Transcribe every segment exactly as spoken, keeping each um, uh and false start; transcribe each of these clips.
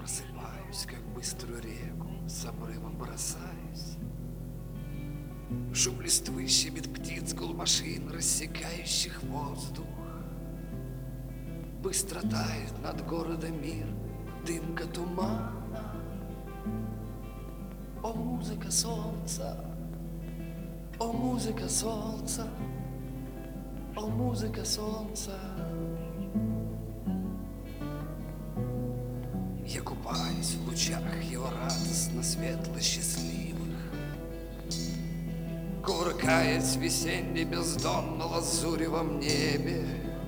просыпаюсь, как быструю реку, с обрывом бросаюсь. Шум листвы, щебет птиц, гул машин, рассекающих воздух. Быстро тает над городом мир, дымка тумана. О, музыка солнца, о, музыка солнца, о, музыка солнца. Я купаюсь в лучах его радостно светло-счастливых, кувыркаясь в весенней бездонно-лазуревом небе.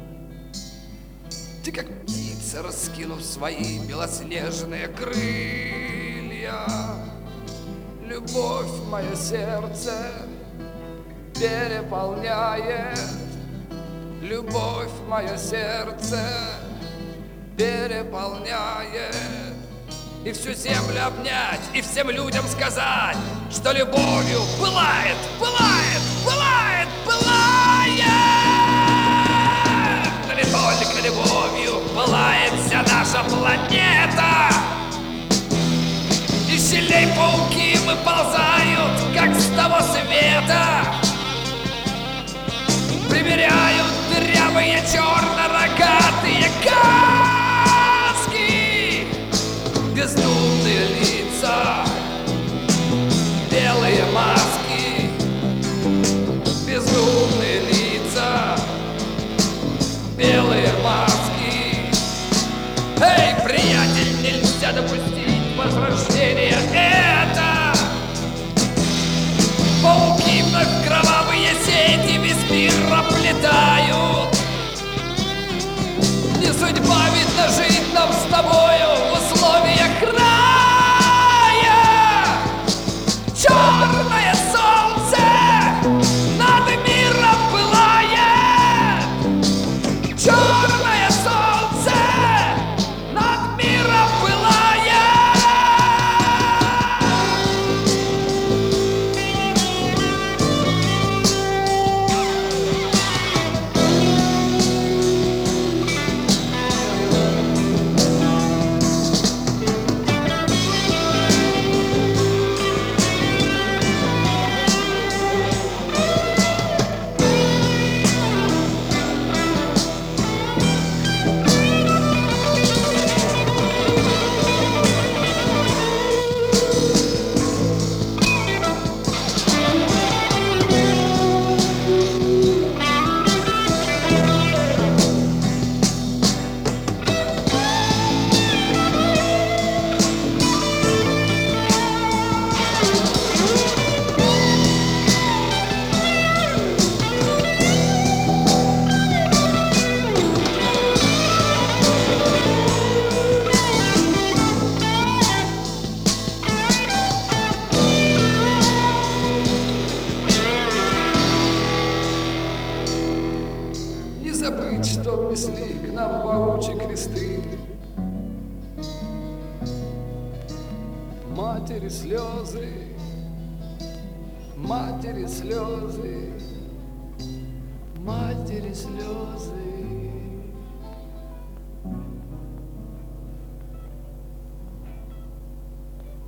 Ты как птица, раскинув свои белоснежные крылья. Любовь мое сердце переполняет, любовь мое сердце переполняет. И всю землю обнять, и всем людям сказать, что любовью пылает, пылает, пылает, пылает. Но не только любовью пылает вся наша планета. И сильней пауки выползают, как с того света. Примеряют дырявые черно-рогатые каски, бездумные лица, белые маски, бездумные лица, белые маски. Эй, приятель, нельзя допустить возрождения это. Пауки вновь кровавые сети весь мир оплетают. Не судьба, видно, жить нам с тобою в условиях рая. Черное солнце над миром пылает. Черное солнце над миром пылает. Забыть, что внесли к нам паучьи кресты. Матери слезы, матери слезы, матери слезы.